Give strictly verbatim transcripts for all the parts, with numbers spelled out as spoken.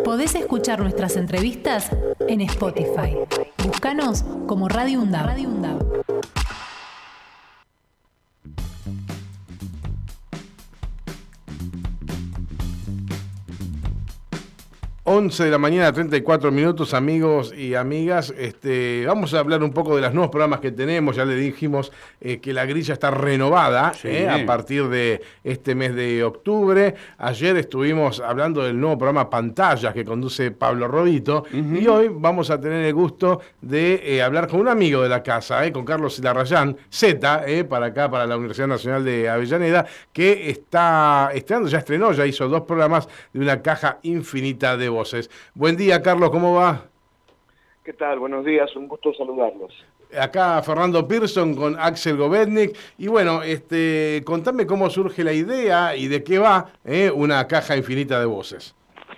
Podés escuchar nuestras entrevistas en Spotify. Búscanos como Radio UNDAB. Radio UNDAB. once de la mañana, treinta y cuatro minutos, amigos y amigas. Este, vamos a hablar un poco de los nuevos programas que tenemos. Ya le dijimos eh, que la grilla está renovada sí. eh, a partir de este mes de octubre. Ayer estuvimos hablando del nuevo programa Pantallas que conduce Pablo Rodito. Uh-huh. Y hoy vamos a tener el gusto de eh, hablar con un amigo de la casa, eh, con Carlos Larrayán, Z, eh, para acá, para la Universidad Nacional de Avellaneda, que está estrenando, ya estrenó, ya hizo dos programas de una caja infinita de voces. Buen día, Carlos, ¿cómo va? ¿Qué tal? Buenos días, un gusto saludarlos. Acá Fernando Pearson con Axel Govetnik. Y bueno, este, contame cómo surge la idea y de qué va eh, una caja infinita de voces.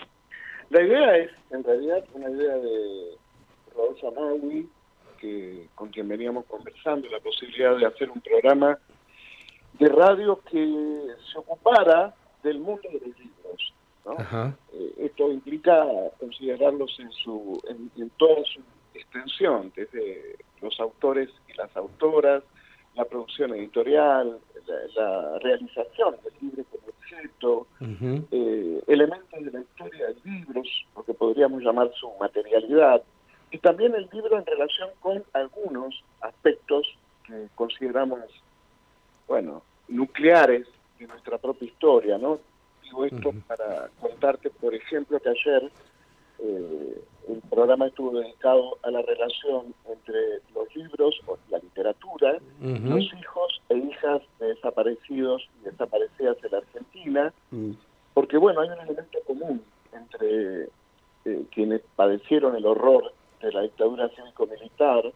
La idea es, en realidad, una idea de Rodolfo Amaui, que, con quien veníamos conversando, la posibilidad de hacer un programa de radio que se ocupara del mundo de los libros, ¿no? Ajá. Eh, esto implica considerarlos en su en, en toda su extensión, desde los autores y las autoras, la producción editorial, la, la realización del libro como objeto, uh-huh. eh, elementos de la historia de libros, lo que podríamos llamar su materialidad, y también el libro en relación con algunos aspectos que consideramos, bueno, nucleares de nuestra propia historia, ¿no? Digo esto uh-huh. para contarte, por ejemplo, que ayer eh, el programa estuvo dedicado a la relación entre los libros, o la literatura, uh-huh. los hijos e hijas de desaparecidos y desaparecidas en la Argentina, uh-huh. porque, bueno, hay un elemento común entre eh, quienes padecieron el horror de la dictadura cívico-militar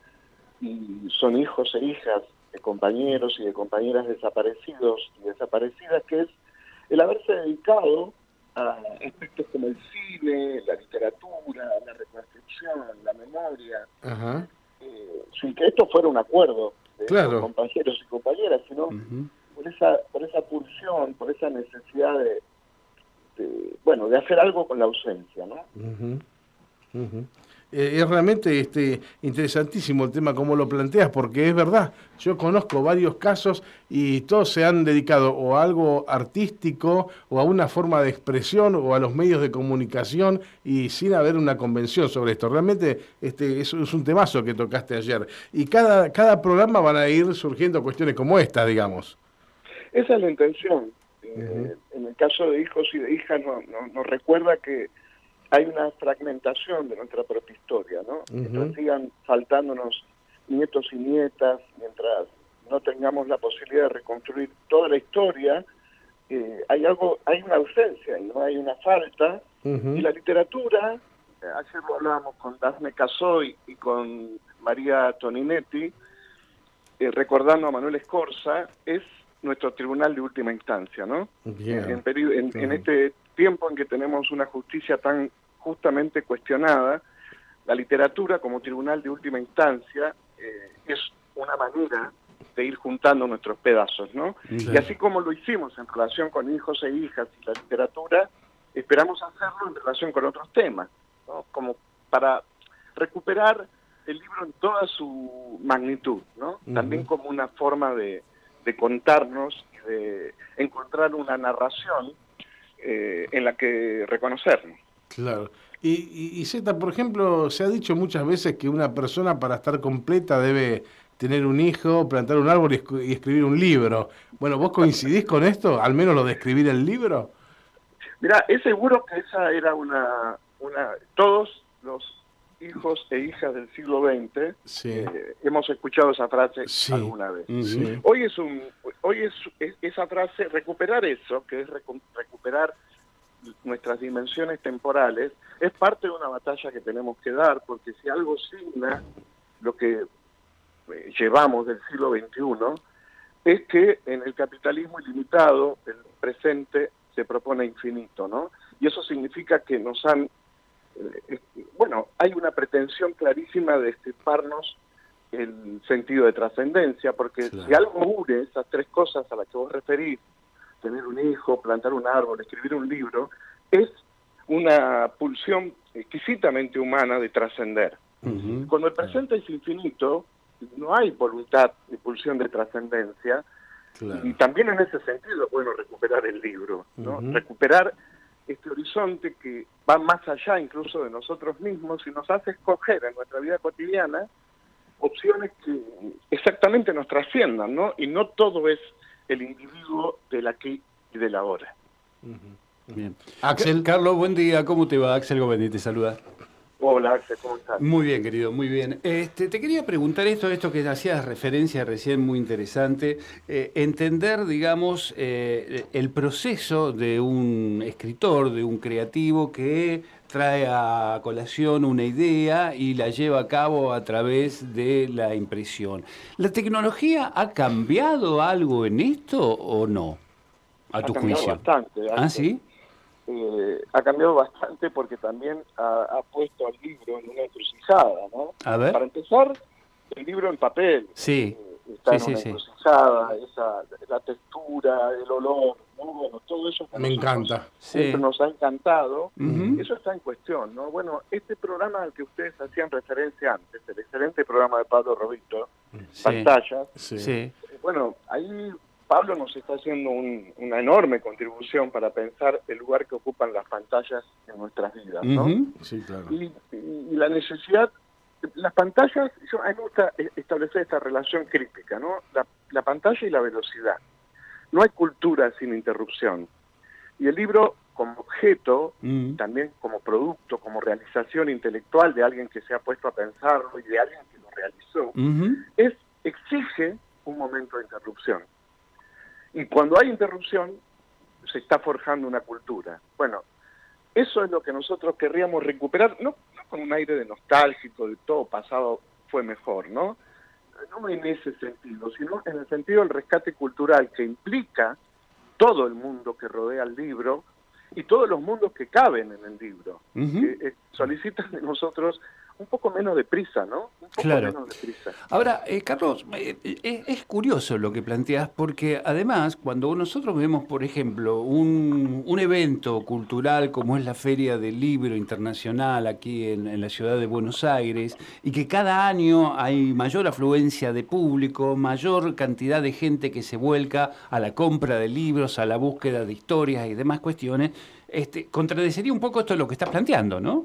y son hijos e hijas de compañeros y de compañeras desaparecidos y desaparecidas, que es el haberse dedicado a aspectos como el cine, la literatura, la reconstrucción, la memoria, uh-huh. eh, sin que esto fuera un acuerdo de claro. los compañeros y compañeras, sino uh-huh. por esa por esa pulsión, por esa necesidad de, de bueno, de hacer algo con la ausencia, ¿no? Uh-huh. Uh-huh. Eh, es realmente este, interesantísimo el tema como lo planteas, porque es verdad, yo conozco varios casos y todos se han dedicado o a algo artístico o a una forma de expresión o a los medios de comunicación y sin haber una convención sobre esto. Realmente este, es, es un temazo que tocaste ayer y cada, cada programa van a ir surgiendo cuestiones como esta, digamos. Esa es la intención. Uh-huh. Eh, en el caso de hijos y de hijas nos no, no recuerda que hay una fragmentación de nuestra propia historia, ¿no? Uh-huh. Mientras sigan faltándonos nietos y nietas, mientras no tengamos la posibilidad de reconstruir toda la historia, eh, hay algo, hay una ausencia y no hay una falta. Uh-huh. Y la literatura, eh, ayer lo hablábamos con Dafne Casoy y con María Toninetti, eh, recordando a Manuel Escorza, es nuestro tribunal de última instancia, ¿no? Yeah. En, en, en, uh-huh. en este tiempo en que tenemos una justicia tan justamente cuestionada, la literatura como tribunal de última instancia eh, es una manera de ir juntando nuestros pedazos, ¿no? Sí. Y así como lo hicimos en relación con hijos e hijas y la literatura, esperamos hacerlo en relación con otros temas, ¿no? Como para recuperar el libro en toda su magnitud, ¿no? Uh-huh. También como una forma de, de contarnos y de encontrar una narración eh, en la que reconocernos. Claro. Y, y, y Zeta, por ejemplo, se ha dicho muchas veces que una persona para estar completa debe tener un hijo, plantar un árbol y, esc- y escribir un libro. Bueno, ¿vos coincidís con esto? ¿Al menos lo de escribir el libro? Mirá, es seguro que esa era una... una todos los hijos e hijas del siglo veinte sí. eh, hemos escuchado esa frase sí. alguna vez. Sí. Hoy es un... Hoy es, es esa frase, recuperar eso, que es recu- recuperar nuestras dimensiones temporales, es parte de una batalla que tenemos que dar, porque si algo signa lo que eh, llevamos del siglo veintiuno, es que en el capitalismo ilimitado, el presente se propone infinito, ¿no? Y eso significa que nos han, eh, bueno, hay una pretensión clarísima de extirparnos el sentido de trascendencia, porque claro. si algo une esas tres cosas a las que vos referís, tener un hijo, plantar un árbol, escribir un libro, es una pulsión exquisitamente humana de trascender. Uh-huh. Cuando el presente es infinito, no hay voluntad ni pulsión de trascendencia, claro. Y también en ese sentido es bueno recuperar el libro, ¿no? Uh-huh. Recuperar este horizonte que va más allá incluso de nosotros mismos y nos hace escoger en nuestra vida cotidiana opciones que exactamente nos trasciendan, ¿no? Y no todo es el individuo del aquí y del ahora. Uh-huh. Bien. Axel. Carlos, buen día. ¿Cómo te va? Axel Govendi te saluda. Hola, Axel, ¿cómo estás? Muy bien, querido, muy bien. Este, te quería preguntar esto, esto que hacías referencia recién, muy interesante, eh, entender, digamos, eh, el proceso de un escritor, de un creativo que trae a colación una idea y la lleva a cabo a través de la impresión. ¿La tecnología ha cambiado algo en esto o no? A tu juicio. Bastante. ¿Ah, sí? Eh, ha cambiado bastante porque también ha, ha puesto al libro en una encrucijada, ¿no? A ver. Para empezar, el libro en papel sí. eh, está sí, en sí, una sí. encrucijada, esa, la textura, el olor, ¿no? Bueno, todo eso me encanta. Siempre sí. nos ha encantado. Uh-huh. Eso está en cuestión, ¿no? Bueno, este programa al que ustedes hacían referencia antes, el excelente programa de Pablo Robito, sí. Pantallas, sí. Sí. bueno, ahí Pablo nos está haciendo un, una enorme contribución para pensar el lugar que ocupan las pantallas en nuestras vidas, ¿no? Uh-huh. Sí, claro. Y, y la necesidad, las pantallas, yo, a mí me gusta establecer esta relación crítica, ¿no? La, la pantalla y la velocidad. No hay cultura sin interrupción. Y el libro, como objeto, uh-huh. también como producto, como realización intelectual de alguien que se ha puesto a pensarlo y de alguien que lo realizó, uh-huh. es, exige un momento de interrupción. Y cuando hay interrupción, se está forjando una cultura. Bueno, eso es lo que nosotros querríamos recuperar, no, no con un aire de nostálgico, de todo pasado fue mejor, ¿no? No en ese sentido, sino en el sentido del rescate cultural que implica todo el mundo que rodea el libro y todos los mundos que caben en el libro, uh-huh. que eh, solicitan de nosotros un poco menos de prisa, ¿no? Un poco claro. menos de prisa. Ahora, eh, Carlos, eh, eh, es curioso lo que planteas, porque además, cuando nosotros vemos, por ejemplo, un, un evento cultural como es la Feria del Libro Internacional aquí en, en la ciudad de Buenos Aires, y que cada año hay mayor afluencia de público, mayor cantidad de gente que se vuelca a la compra de libros, a la búsqueda de historias y demás cuestiones, este, contradeciría un poco esto de lo que estás planteando, ¿no?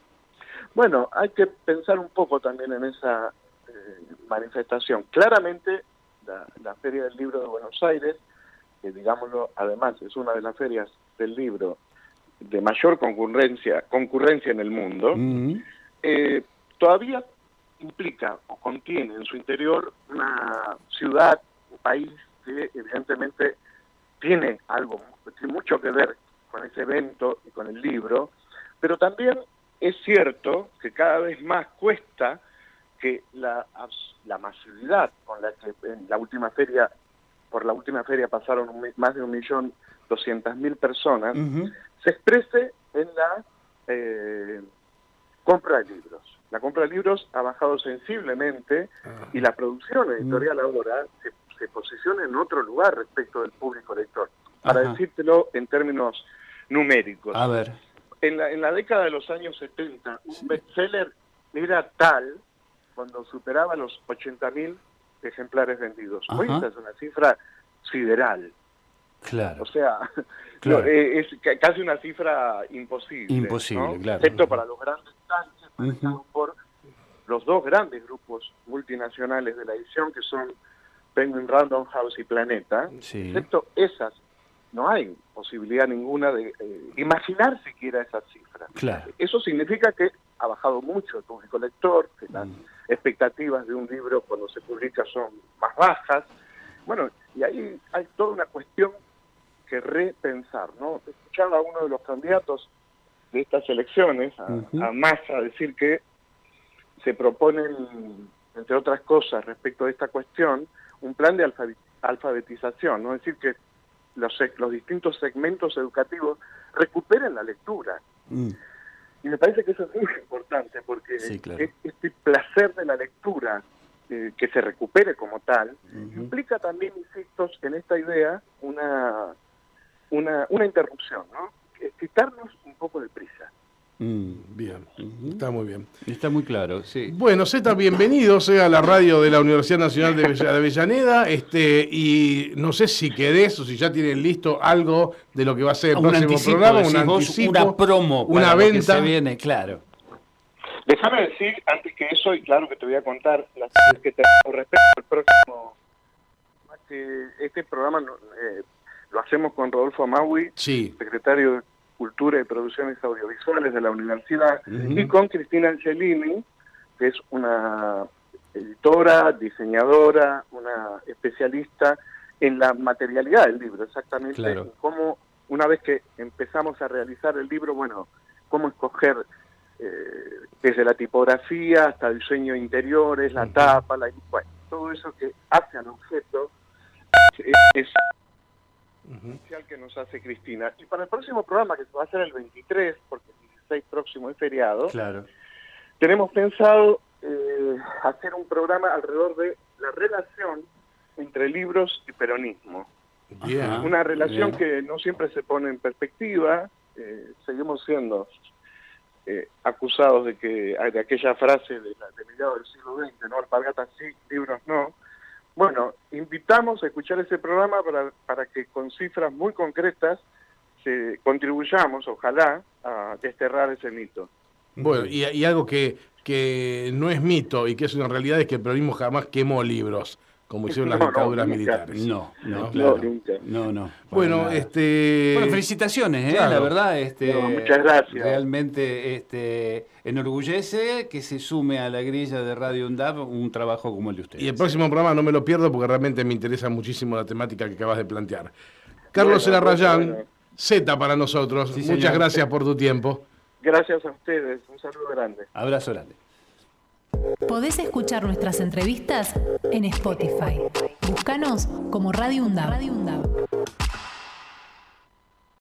Bueno, hay que pensar un poco también en esa eh, manifestación. Claramente, la, la Feria del Libro de Buenos Aires, que digámoslo, además es una de las ferias del libro de mayor concurrencia, concurrencia en el mundo, uh-huh. eh, todavía implica o contiene en su interior una ciudad, un país que evidentemente tiene algo, tiene mucho que ver con ese evento y con el libro, pero también es cierto que cada vez más cuesta que la, la masividad con la que en la última feria, por la última feria pasaron un, más de un millón doscientas mil personas, uh-huh. se exprese en la eh, compra de libros. La compra de libros ha bajado sensiblemente uh-huh. y la producción editorial uh-huh. ahora se, se posiciona en otro lugar respecto del público lector. Para uh-huh. decírtelo en términos numéricos. A ver. En la, en la década de los años setenta, un sí. bestseller era tal cuando superaba los ochenta mil ejemplares vendidos. Ajá. Hoy esta es una cifra sideral. Claro. O sea, claro. no, es casi una cifra imposible. Imposible, ¿no? claro. Excepto para los grandes tanques, manejados uh-huh. por los dos grandes grupos multinacionales de la edición, que son Penguin Random House y Planeta. Sí. Excepto esas, no hay posibilidad ninguna de eh, imaginar siquiera esa cifra. Claro. Eso significa que ha bajado mucho el público lector, que las mm. expectativas de un libro cuando se publica son más bajas. Bueno, y ahí hay toda una cuestión que repensar, ¿no? Escuchaba a uno de los candidatos de estas elecciones, a, uh-huh. a Massa, decir que se proponen, entre otras cosas, respecto a esta cuestión, un plan de alfabetización, ¿no? Es decir, que Los, los distintos segmentos educativos recuperen la lectura. Mm. Y me parece que eso es muy importante, porque sí, claro. este placer de la lectura, eh, que se recupere como tal, uh-huh. implica también, insisto, en esta idea, una, una, una interrupción, ¿no? Quitarnos un poco de prisa. Mm. Bien, está muy bien. Está muy claro, sí. Bueno, Zeta, bienvenido sea a la radio de la Universidad Nacional de, Bella, de Avellaneda, este, y no sé si querés o si ya tienen listo algo de lo que va a ser el un próximo anticipo, programa, decís un vos, anticipo, una promo, para una lo que venta. se viene, claro. Déjame decir, antes que eso, y claro que te voy a contar las cosas que tengo respecto al próximo, que este programa eh, lo hacemos con Rodolfo Maui, Sí. secretario de Cultura y Producciones Audiovisuales de la universidad, Uh-huh. y con Cristina Angelini, que es una editora, diseñadora, una especialista en la materialidad del libro, exactamente, Claro. en cómo, una vez que empezamos a realizar el libro, bueno, cómo escoger eh, desde la tipografía hasta el diseño de interiores, la Uh-huh. tapa, la, bueno, todo eso que hace al objeto es, es Uh-huh. que nos hace Cristina. Y para el próximo programa, que se va a hacer el veintitrés, porque el dieciséis próximo es feriado, Claro. tenemos pensado eh, hacer un programa alrededor de la relación entre libros y peronismo. Bien. Ajá. Una relación bien. que no siempre se pone en perspectiva. Eh, seguimos siendo eh, acusados de que de aquella frase de, la, de mediados del siglo veinte, ¿no? Alpargatas sí, libros no. Bueno, invitamos a escuchar ese programa para, para que con cifras muy concretas se, contribuyamos, ojalá, a desterrar ese mito. Bueno, y, y algo que, que no es mito y que es una realidad es que el peronismo jamás quemó libros, como hicieron las No, no, dictaduras nunca. militares. No, no, No, claro. no, nunca. No, no. para Bueno, nada. este... Bueno, felicitaciones, ¿eh? Claro. La verdad, este, No, muchas gracias. realmente este, enorgullece que se sume a la grilla de Radio UNDAV un trabajo como el de ustedes. Y el próximo programa no me lo pierdo porque realmente me interesa muchísimo la temática que acabas de plantear. Carlos Bueno, Elarrayán, bueno. Zeta para nosotros. Sí, Muchas señor. gracias por tu tiempo. Gracias a ustedes. Un saludo grande. Abrazo grande. Podés escuchar nuestras entrevistas en Spotify. Búscanos como Radio UNDAV.